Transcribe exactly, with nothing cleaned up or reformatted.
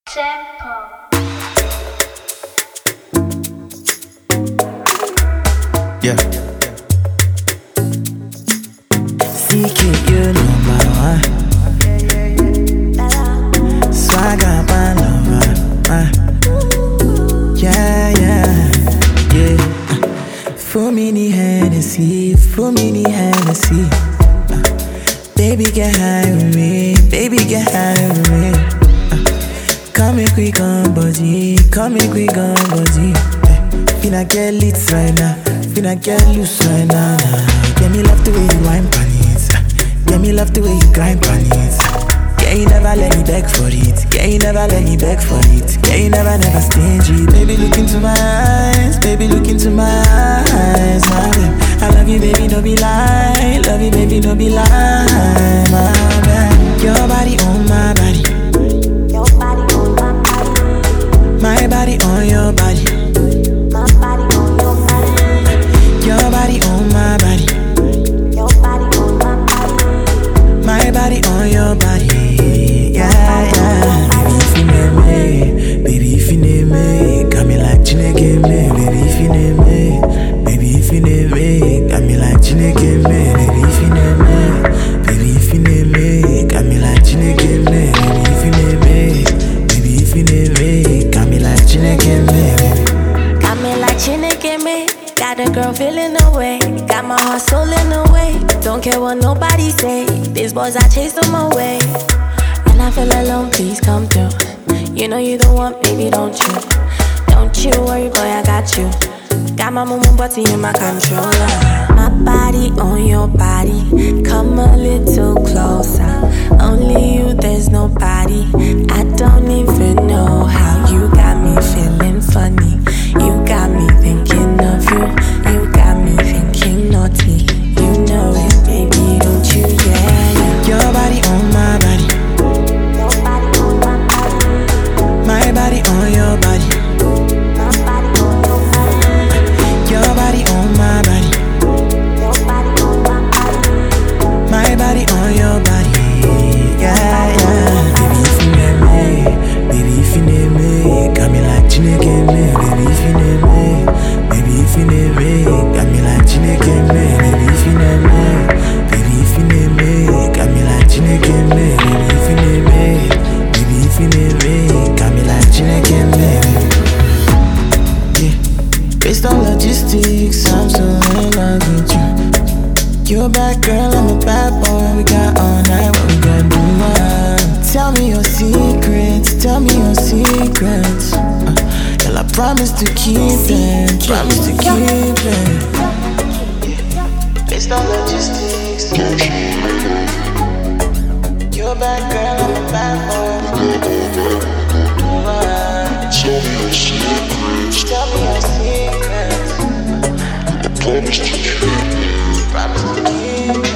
Tempo. Yeah. Seeking you number one. Swagger my lover. Uh. Yeah, yeah, yeah. Full mini Hennessy, full mini Hennessy. Uh. Baby get high with me, baby get high with me. Uh. Come make we gon' body, come make we gon' body. Finna get lit right now, finna get loose right now. Get me love the way you wine pon it, get me love the way you grind pon it. Yeah, you never let me beg for it, yeah, you never let me beg for it. Yeah, you never, never stingy. Baby, look into my eyes, baby, look into my eyes, my babe. I love you, baby, no be lie, love you, baby, no be lie, my babe. Your body on my body, Your body on my body, my body on your body. my body on your body, Your body on my body, your body on my body. my body on your body. Yeah, yeah. Baby, if you name me, baby, if you name me, got me like Chineke me. Baby, if you name me, baby, if you name me, got me like Chineke me. Baby, if you name me, baby, if you name me, got me like Chineke me. Baby, if you name me, baby, if you name me, got me like Chineke me. Got me like Chineke me. Got a girl feeling away. Got my heart stolen away. Don't care what nobody say. These boys, I chase them away. When I feel alone, please come through. You know you the one, baby, don't you? Don't you worry, boy, I got you. Got my mumu body in my controller. My body on your body. Come a little closer. Only you, there's nobody. I don't even know how you got me feeling funny. You got me thinking of you. You got me thinking naughty. You know it, baby, don't you? Yeah, yeah. Your body on my body, Your body on my body. my body on your body. My body on your body. Your body on my body, Your body on my body. my body on your body. Yeah, yeah. Baby, if you name me, baby, if you name me, got me like Chineke me. Baby, if you name me, baby, if you name me, got me like Chineke me. Baby, if you name me, baby, if you name me, got me like Chineke me. Baby, if you name me, baby, if you name me, got me like Chineke me. Yeah. Based on logistics, I'm so in love with you. You a bad girl, I'm a bad boy. We got all night, what we gonna do? Uh, tell me your secrets, tell me your secrets. Uh, girl, I promise to keep them, promise to keep them. Based on logistics, you a bad girl, I'm a bad boy. Uh, Tell me your secrets, tell me your secrets. I promise to keep. Promise to keep